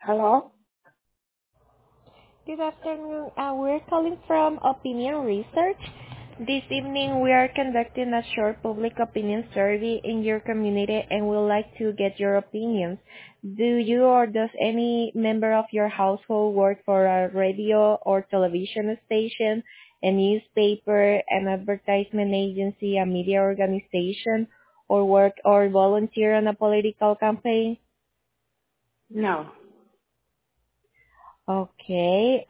Hello? Good afternoon. We're calling from Opinion Research. This evening, we are conducting a short public opinion survey in your community and would like to get your opinions. Do you or does any member of your household work for a radio or television station, a newspaper, an advertisement agency, a media organization, or work or volunteer on a political campaign? No. Okay.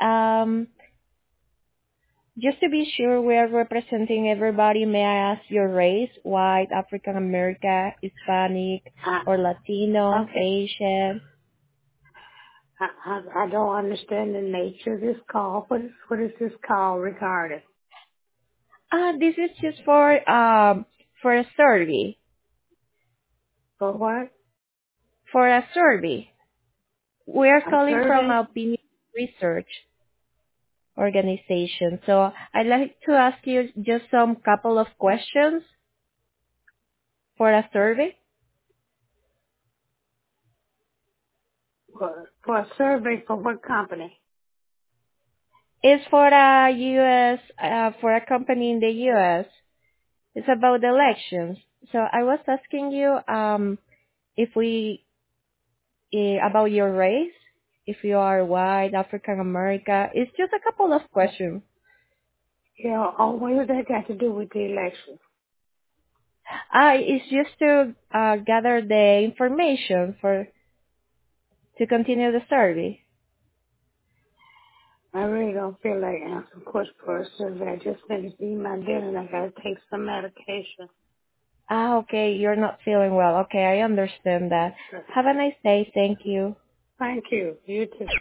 Just to be sure we are representing everybody, may I ask your race? White, African American, Hispanic, I, or Latino, okay. Asian? I don't understand the nature of this call. What is this call regarding? This is just for a survey. For what? For a survey. We are A calling from survey? Opinion Research Organization. So I'd like to ask you just some couple of questions for a survey. For a survey for what company? It's for a U.S. For a company in the U.S. It's about elections. So I was asking you if we about your race, if you are white, African American. It's just a couple of questions. Yeah, oh, what does that got to do with the election? It's just to gather the information for to continue the survey. I really don't feel like answering questions for a survey. I just finished eating my dinner and I gotta take some medication. Okay, you're not feeling well. Okay, I understand that. Have a nice day. Thank you. Thank you. You too.